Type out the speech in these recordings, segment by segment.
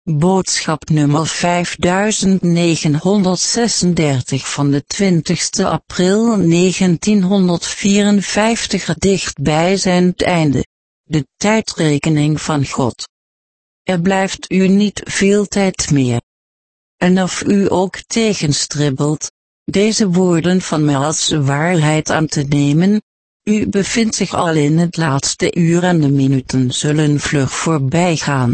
Boodschap nummer 5936 van de 20 april 1954. Het dichtbijzijnd einde. De tijdrekening van God. Er blijft u niet veel tijd meer. En of u ook tegenstribbelt, deze woorden van mij als waarheid aan te nemen, u bevindt zich al in het laatste uur en de minuten zullen vlug voorbij gaan.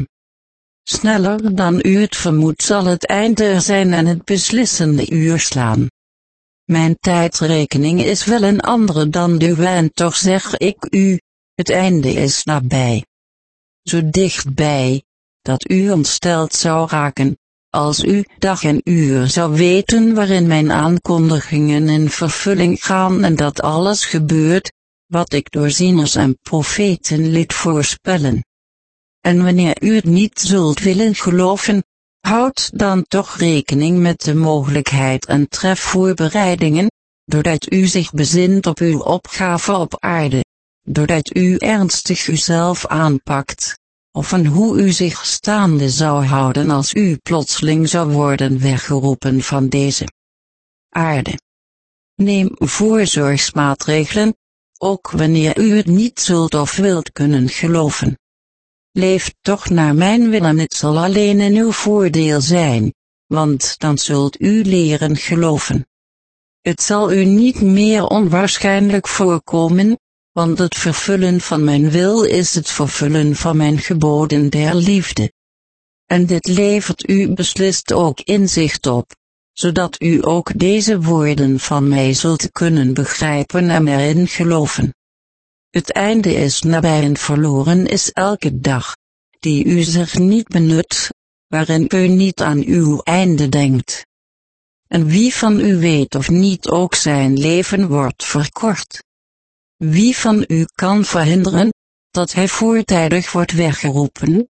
Sneller dan u het vermoedt zal het einde er zijn en het beslissende uur slaan. Mijn tijdrekening is wel een andere dan de uwe en toch zeg ik u, het einde is nabij. Zo dichtbij, dat u ontsteld zou raken, als u dag en uur zou weten waarin mijn aankondigingen in vervulling gaan en dat alles gebeurt, wat ik door zieners en profeten liet voorspellen. En wanneer u het niet zult willen geloven, houd dan toch rekening met de mogelijkheid en tref voorbereidingen, doordat u zich bezint op uw opgave op aarde, doordat u ernstig uzelf aanpakt, of en hoe u zich staande zou houden als u plotseling zou worden weggeroepen van deze aarde. Neem voorzorgsmaatregelen, ook wanneer u het niet zult of wilt kunnen geloven. Leef toch naar mijn wil en het zal alleen in uw voordeel zijn, want dan zult u leren geloven. Het zal u niet meer onwaarschijnlijk voorkomen, want het vervullen van mijn wil is het vervullen van mijn geboden der liefde. En dit levert u beslist ook inzicht op, zodat u ook deze woorden van mij zult kunnen begrijpen en erin geloven. Het einde is nabij en verloren is elke dag, die u zich niet benut, waarin u niet aan uw einde denkt. En wie van u weet of niet ook zijn leven wordt verkort? Wie van u kan verhinderen, dat hij voortijdig wordt weggeroepen?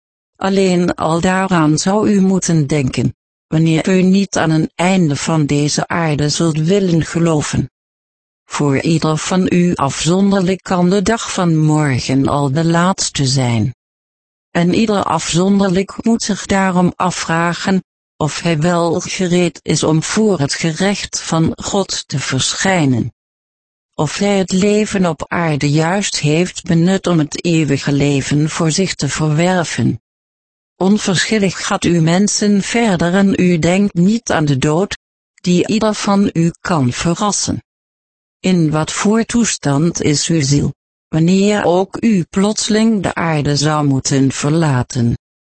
Alleen al daaraan zou u moeten denken, wanneer u niet aan een einde van deze aarde zult willen geloven. Voor ieder van u afzonderlijk kan de dag van morgen al de laatste zijn. En ieder afzonderlijk moet zich daarom afvragen, of hij wel gereed is om voor het gerecht van God te verschijnen. Of hij het leven op aarde juist heeft benut om het eeuwige leven voor zich te verwerven. Onverschillig gaat u mensen verder en u denkt niet aan de dood, die ieder van u kan verrassen. In wat voor toestand is uw ziel, wanneer ook u plotseling de aarde zou moeten verlaten?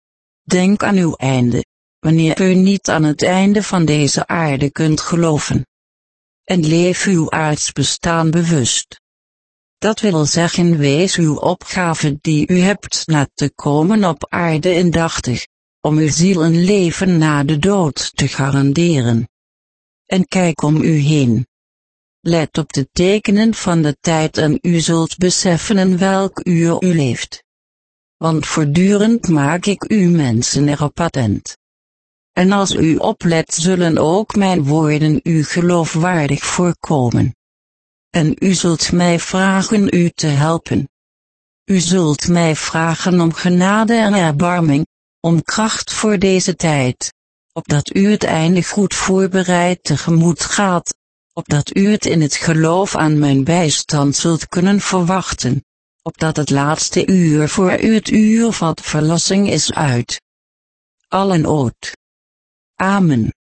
Denk aan uw einde, wanneer u niet aan het einde van deze aarde kunt geloven. En leef uw aards bestaan bewust. Dat wil zeggen, wees uw opgave die u hebt na te komen op aarde indachtig, om uw ziel een leven na de dood te garanderen. En kijk om u heen. Let op de tekenen van de tijd en u zult beseffen in welk uur u leeft. Want voortdurend maak ik u mensen erop attent. En als u oplet zullen ook mijn woorden u geloofwaardig voorkomen. En u zult mij vragen u te helpen. U zult mij vragen om genade en erbarming, om kracht voor deze tijd, opdat u het einde goed voorbereid tegemoet gaat, opdat u het in het geloof aan mijn bijstand zult kunnen verwachten, opdat het laatste uur voor u het uur van verlossing is uit. Allen oot. Amen.